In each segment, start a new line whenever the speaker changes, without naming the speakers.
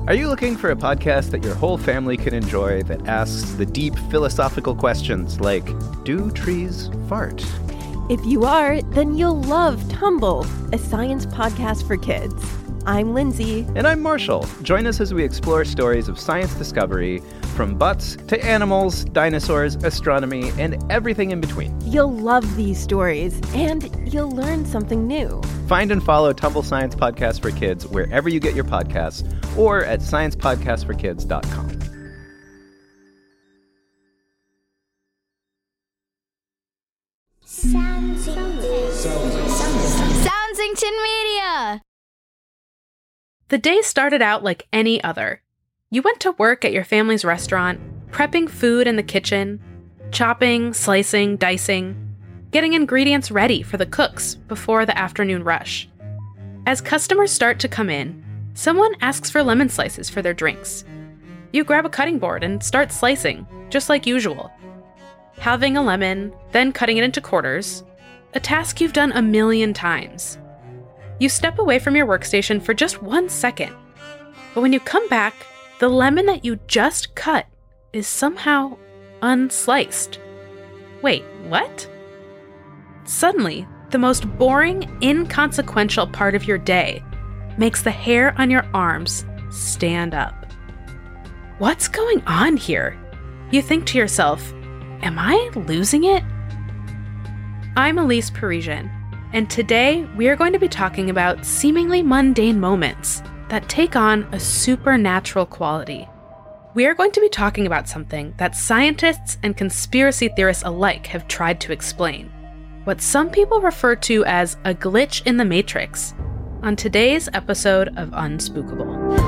Are you looking for a podcast that your whole family can enjoy that asks the deep philosophical questions like, do trees fart?
If you are, then you'll love Tumble, a science podcast for kids. I'm Lindsay.
And I'm Marshall. Join us as we explore stories of science discovery, from butts to animals, dinosaurs, astronomy, and everything in between.
You'll love these stories, and you'll learn something new.
Find and follow Tumble Science Podcast for Kids wherever you get your podcasts, or at sciencepodcastforkids.com.
Soundsington Media!
The day started out like any other. You went to work at your family's restaurant, prepping food in the kitchen, chopping, slicing, dicing, getting ingredients ready for the cooks before the afternoon rush. As customers start to come in, someone asks for lemon slices for their drinks. You grab a cutting board and start slicing, just like usual. Halving a lemon, then cutting it into quarters, a task you've done a million times. You step away from your workstation for just 1 second, but when you come back, the lemon that you just cut is somehow unsliced. Wait, what? Suddenly, the most boring, inconsequential part of your day makes the hair on your arms stand up. What's going on here? You think to yourself, am I losing it? I'm Elise Parisian, and today we are going to be talking about seemingly mundane moments that take on a supernatural quality. We are going to be talking about something that scientists and conspiracy theorists alike have tried to explain, what some people refer to as a glitch in the Matrix, on today's episode of Unspookable.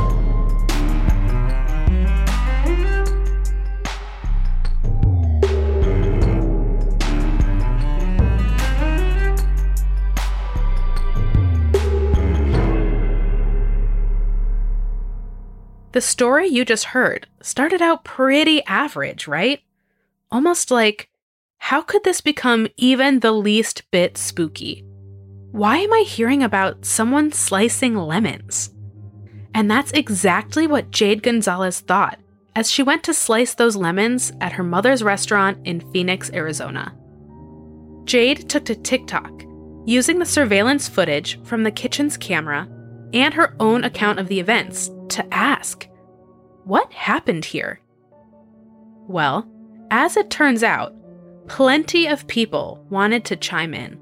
The story you just heard started out pretty average, right? Almost like, how could this become even the least bit spooky? Why am I hearing about someone slicing lemons? And that's exactly what Jade Gonzalez thought as she went to slice those lemons at her mother's restaurant in Phoenix, Arizona. Jade took to TikTok, using the surveillance footage from the kitchen's camera and her own account of the events to ask, what happened here? Well, as it turns out, plenty of people wanted to chime in.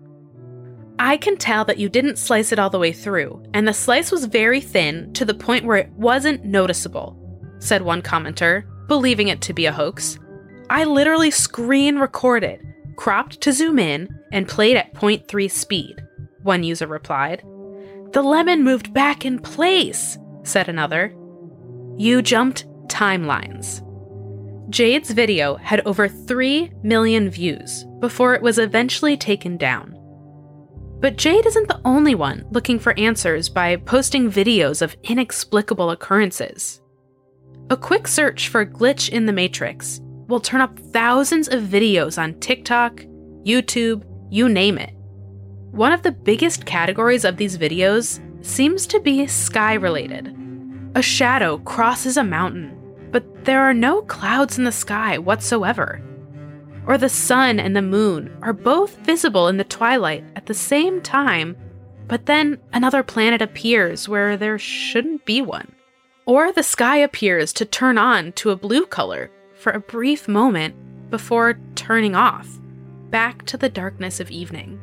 I can tell that you didn't slice it all the way through, and the slice was very thin to the point where it wasn't noticeable, said one commenter, believing it to be a hoax. I literally screen recorded, cropped to zoom in, and played at 0.3 speed, one user replied. The lemon moved back in place, said another. You jumped timelines. Jade's video had over 3 million views before it was eventually taken down. But Jade isn't the only one looking for answers by posting videos of inexplicable occurrences. A quick search for glitch in the Matrix will turn up thousands of videos on TikTok, YouTube, you name it. One of the biggest categories of these videos seems to be sky-related. A shadow crosses a mountain, but there are no clouds in the sky whatsoever. Or the sun and the moon are both visible in the twilight at the same time, but then another planet appears where there shouldn't be one. Or the sky appears to turn on to a blue color for a brief moment before turning off, back to the darkness of evening.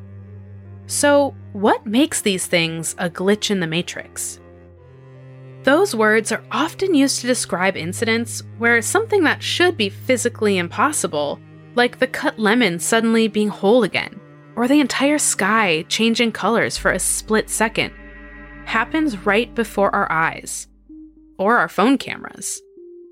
So, what makes these things a glitch in the Matrix? Those words are often used to describe incidents where something that should be physically impossible, like the cut lemon suddenly being whole again, or the entire sky changing colors for a split second, happens right before our eyes, or our phone cameras.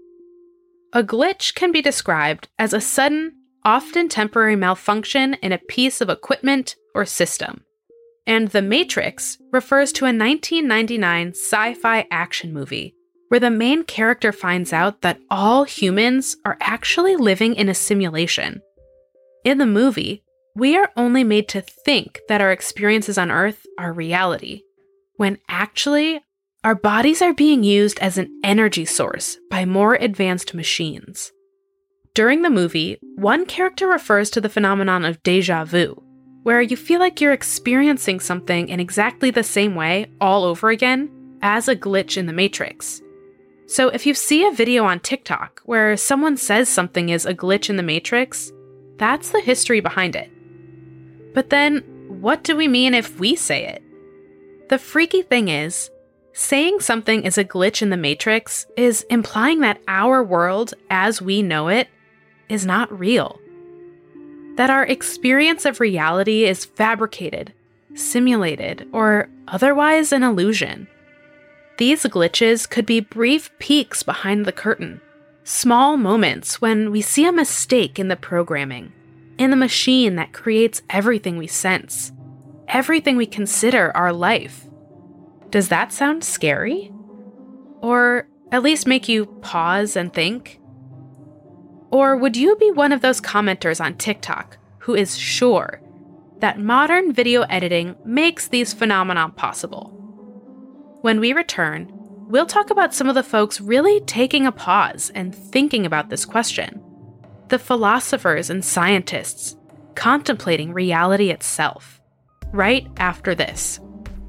A glitch can be described as a sudden, often temporary malfunction in a piece of equipment or system. And The Matrix refers to a 1999 sci-fi action movie where the main character finds out that all humans are actually living in a simulation. In the movie, we are only made to think that our experiences on Earth are reality, when actually Our bodies are being used as an energy source by more advanced machines. During the movie, one character refers to the phenomenon of déjà vu, where you feel like you're experiencing something in exactly the same way all over again as a glitch in the Matrix. So if you see a video on TikTok where someone says something is a glitch in the Matrix, that's the history behind it. But then, what do we mean if we say it? The freaky thing is, saying something is a glitch in the Matrix is implying that our world, as we know it, is not real. That our experience of reality is fabricated, simulated, or otherwise an illusion. These glitches could be brief peeks behind the curtain, small moments when we see a mistake in the programming, in the machine that creates everything we sense, everything we consider our life. Does that sound scary? Or at least make you pause and think? Or would you be one of those commenters on TikTok who is sure that modern video editing makes these phenomena possible? When we return, we'll talk about some of the folks really taking a pause and thinking about this question. The philosophers and scientists contemplating reality itself, right after this.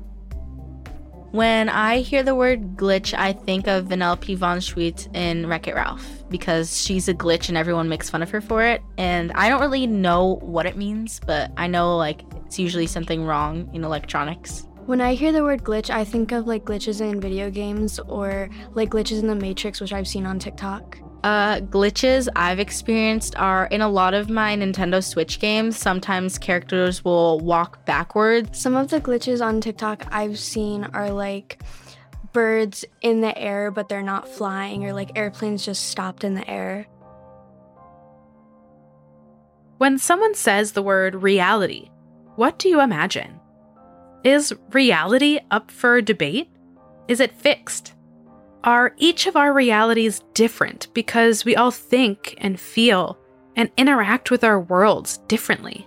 When I hear the word glitch, I think of Vanellope von Schweetz in Wreck-It Ralph because she's a glitch and everyone makes fun of her for it. And I don't really know what it means, but I know it's usually something wrong in electronics.
When I hear the word glitch, I think of glitches in video games or glitches in the Matrix, which I've seen on TikTok.
Glitches I've experienced are in a lot of my Nintendo Switch games. Sometimes characters will walk backwards.
Some of the glitches on TikTok I've seen are birds in the air, but they're not flying, or airplanes just stopped in the air.
When someone says the word reality, what do you imagine? Is reality up for debate? Is it fixed? Are each of our realities different because we all think and feel and interact with our worlds differently?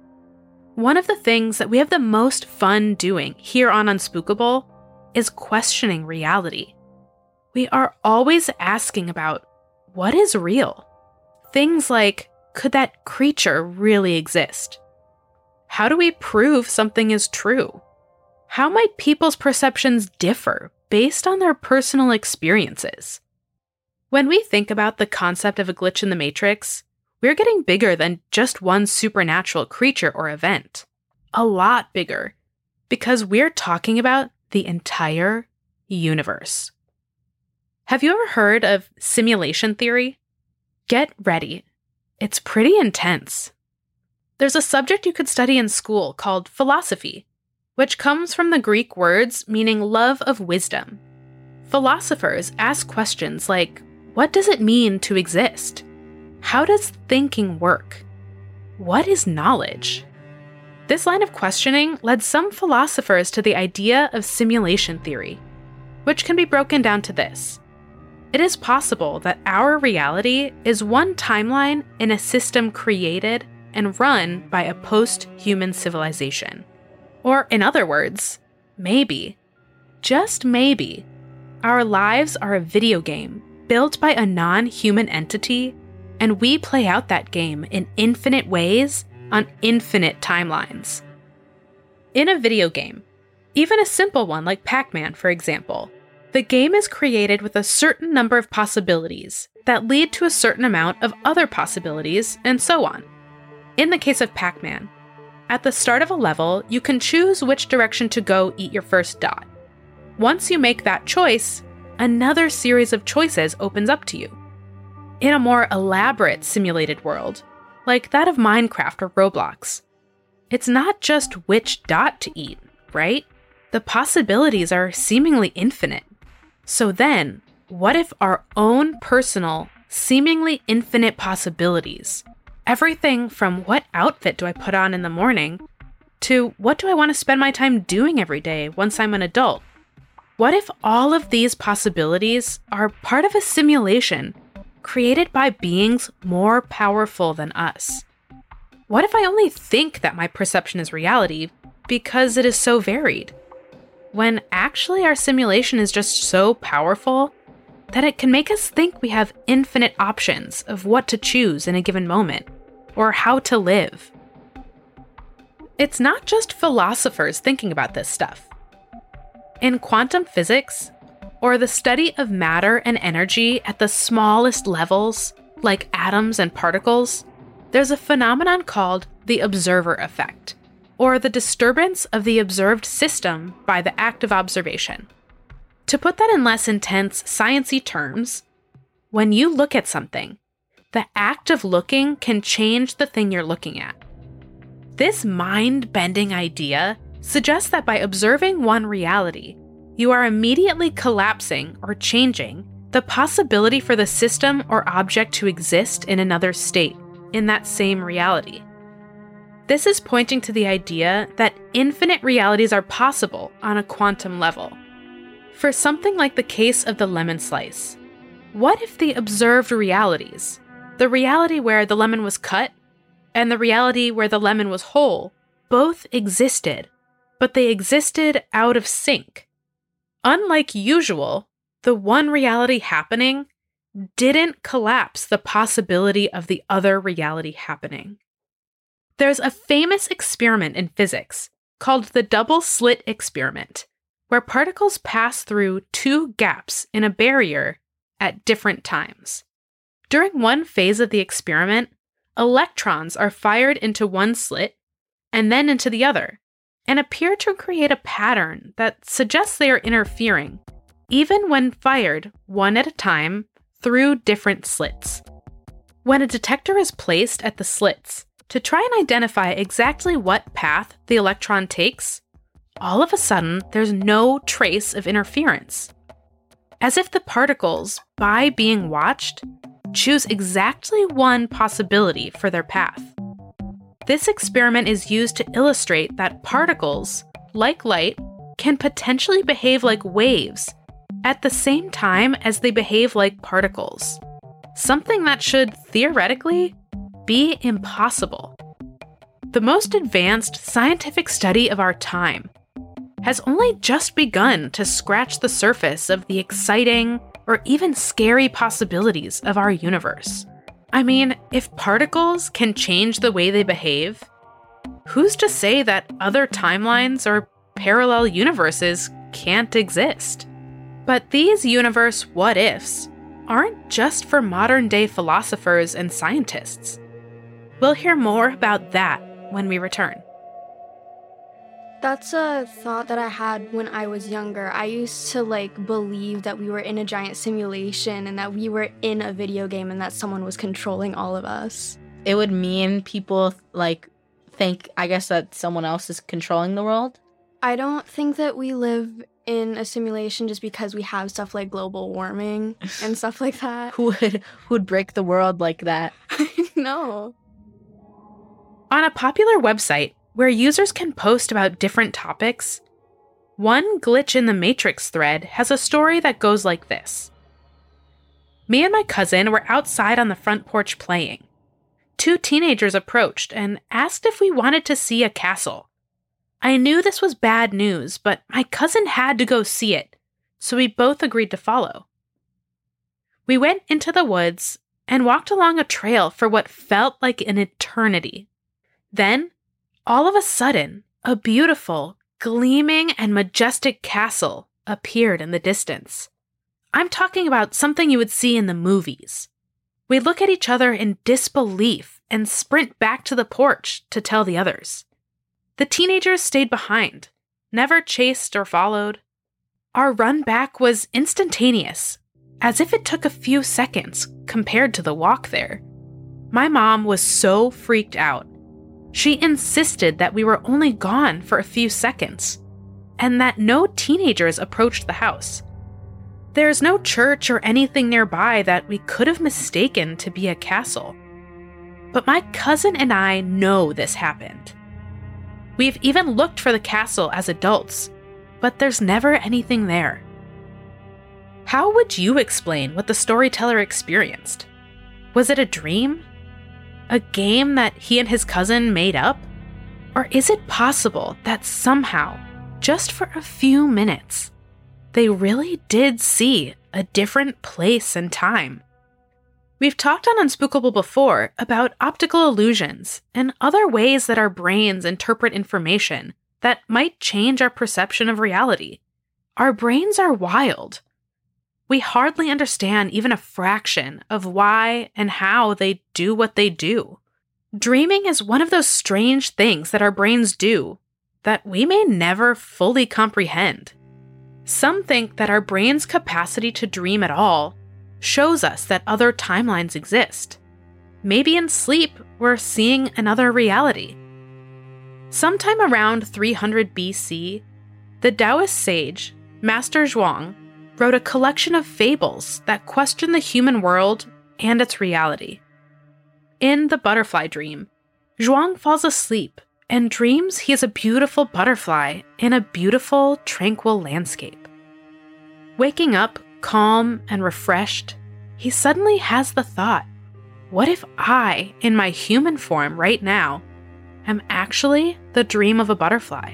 One of the things that we have the most fun doing here on Unspookable is questioning reality. We are always asking about what is real? Things like, could that creature really exist? How do we prove something is true? How might people's perceptions differ based on their personal experiences? When we think about the concept of a glitch in the Matrix, we're getting bigger than just one supernatural creature or event. A lot bigger, because we're talking about the entire universe. Have you ever heard of simulation theory? Get ready. It's pretty intense. There's a subject you could study in school called philosophy, which comes from the Greek words meaning love of wisdom. Philosophers ask questions like, what does it mean to exist? How does thinking work? What is knowledge? This line of questioning led some philosophers to the idea of simulation theory, which can be broken down to this. It is possible that our reality is one timeline in a system created and run by a post-human civilization. Or in other words, maybe, just maybe, our lives are a video game built by a non-human entity, and we play out that game in infinite ways on infinite timelines. In a video game, even a simple one like Pac-Man, for example, the game is created with a certain number of possibilities that lead to a certain amount of other possibilities, and so on. In the case of Pac-Man, at the start of a level, you can choose which direction to go eat your first dot. Once you make that choice, another series of choices opens up to you. In a more elaborate simulated world, like that of Minecraft or Roblox, it's not just which dot to eat, right? The possibilities are seemingly infinite. So then, what if our own personal, seemingly infinite possibilities, everything from what outfit do I put on in the morning, to what do I want to spend my time doing every day once I'm an adult? What if all of these possibilities are part of a simulation created by beings more powerful than us? What if I only think that my perception is reality because it is so varied? when actually our simulation is just so powerful that it can make us think we have infinite options of what to choose in a given moment, or how to live. It's not just philosophers thinking about this stuff. In quantum physics, or the study of matter and energy at the smallest levels, like atoms and particles, there's a phenomenon called the observer effect, or the disturbance of the observed system by the act of observation. To put that in less intense, sciencey terms, when you look at something, the act of looking can change the thing you're looking at. This mind-bending idea suggests that by observing one reality, you are immediately collapsing or changing the possibility for the system or object to exist in another state, in that same reality. This is pointing to the idea that infinite realities are possible on a quantum level. For something like the case of the lemon slice, what if the observed realities, the reality where the lemon was cut and the reality where the lemon was whole, both existed, but they existed out of sync? Unlike usual, the one reality happening didn't collapse the possibility of the other reality happening. There's a famous experiment in physics called the double slit experiment, where particles pass through two gaps in a barrier at different times. During one phase of the experiment, electrons are fired into one slit and then into the other, and appear to create a pattern that suggests they are interfering, even when fired one at a time through different slits. When a detector is placed at the slits to try and identify exactly what path the electron takes, all of a sudden there's no trace of interference. As if the particles, by being watched, choose exactly one possibility for their path. This experiment is used to illustrate that particles, like light, can potentially behave like waves at the same time as they behave like particles, something that should theoretically be impossible. The most advanced scientific study of our time has only just begun to scratch the surface of the exciting or even scary possibilities of our universe. I mean, if particles can change the way they behave, who's to say that other timelines or parallel universes can't exist? But these universe what-ifs aren't just for modern-day philosophers and scientists. We'll hear more about that when we return.
That's a thought that I had when I was younger. I used to believe that we were in a giant simulation and that we were in a video game and that someone was controlling all of us.
It would mean people think, I guess, that someone else is controlling the world.
I don't think that we live in a simulation just because we have stuff like global warming and stuff like that.
Who would break the world like that?
No.
On a popular website where users can post about different topics, one Glitch in the Matrix thread has a story that goes like this. Me and my cousin were outside on the front porch playing. Two teenagers approached and asked if we wanted to see a castle. I knew this was bad news, but my cousin had to go see it, so we both agreed to follow. We went into the woods and walked along a trail for what felt like an eternity. Then, all of a sudden, a beautiful, gleaming and majestic castle appeared in the distance. I'm talking about something you would see in the movies. We look at each other in disbelief and sprint back to the porch to tell the others. The teenagers stayed behind, never chased or followed. Our run back was instantaneous, as if it took a few seconds compared to the walk there. My mom was so freaked out. She insisted that we were only gone for a few seconds, and that no teenagers approached the house. There's no church or anything nearby that we could have mistaken to be a castle. But my cousin and I know this happened. We've even looked for the castle as adults, but there's never anything there. How would you explain what the storyteller experienced? Was it a dream? A game that he and his cousin made up? Or is it possible that somehow, just for a few minutes, they really did see a different place and time. We've talked on Unspookable before about optical illusions and other ways that our brains interpret information that might change our perception of reality. Our brains are wild. We hardly understand even a fraction of why and how they do what they do. Dreaming is one of those strange things that our brains do that we may never fully comprehend. Some think that our brain's capacity to dream at all shows us that other timelines exist. Maybe in sleep, we're seeing another reality. Sometime around 300 BC, the Taoist sage, Master Zhuang, wrote a collection of fables that question the human world and its reality. In The Butterfly Dream, Zhuang falls asleep and dreams he is a beautiful butterfly in a beautiful, tranquil landscape. Waking up, calm and refreshed, he suddenly has the thought, what if I, in my human form right now, am actually the dream of a butterfly?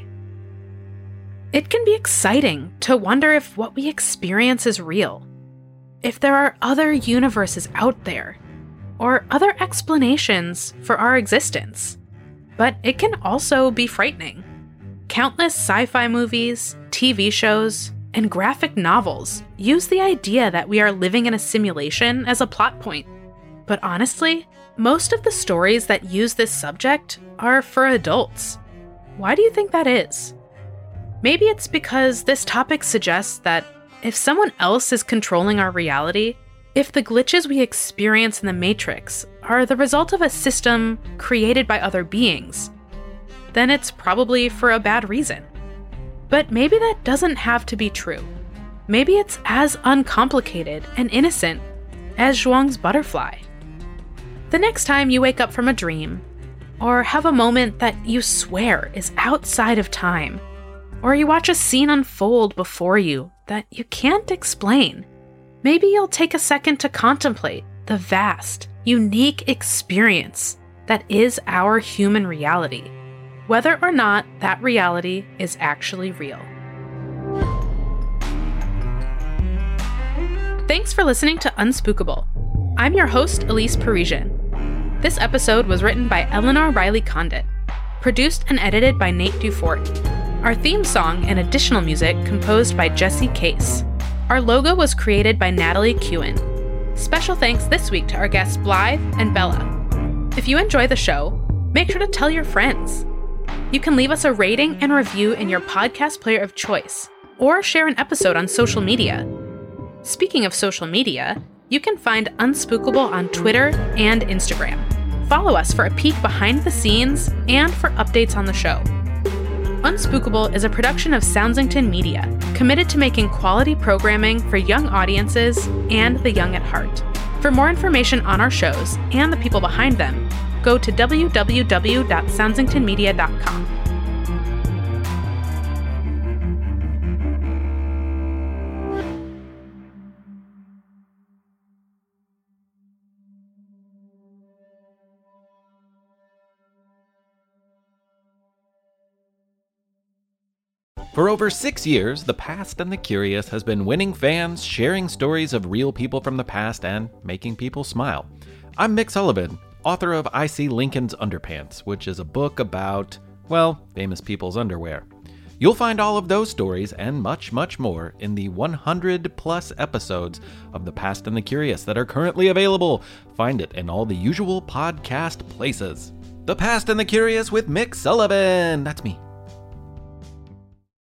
It can be exciting to wonder if what we experience is real, if there are other universes out there, or other explanations for our existence. But it can also be frightening. Countless sci-fi movies, TV shows, and graphic novels use the idea that we are living in a simulation as a plot point. But honestly, most of the stories that use this subject are for adults. Why do you think that is? Maybe it's because this topic suggests that if someone else is controlling our reality, if the glitches we experience in the Matrix are the result of a system created by other beings, then it's probably for a bad reason. But maybe that doesn't have to be true. Maybe it's as uncomplicated and innocent as Zhuang's butterfly. The next time you wake up from a dream, or have a moment that you swear is outside of time, or you watch a scene unfold before you that you can't explain, maybe you'll take a second to contemplate the vast, unique experience that is our human reality, whether or not that reality is actually real. Thanks for listening to Unspookable. I'm your host, Elise Parisian. This episode was written by Eleanor Riley Condit, produced and edited by Nate Dufort. Our theme song and additional music composed by Jesse Case. Our logo was created by Natalie Kewen. Special thanks this week to our guests Blythe and Bella. If you enjoy the show, make sure to tell your friends. You can leave us a rating and review in your podcast player of choice, or share an episode on social media. Speaking of social media, you can find Unspookable on Twitter and Instagram. Follow us for a peek behind the scenes and for updates on the show. Unspookable is a production of Soundsington Media, committed to making quality programming for young audiences and the young at heart. For more information on our shows and the people behind them, go to www.soundsingtonmedia.com.
For over 6 years, The Past and the Curious has been winning fans, sharing stories of real people from the past, and making people smile. I'm Mick Sullivan, author of I See Lincoln's Underpants, which is a book about, well, famous people's underwear. You'll find all of those stories and much, much more in the 100-plus episodes of The Past and the Curious that are currently available. Find it in all the usual podcast places. The Past and the Curious with Mick Sullivan. That's me.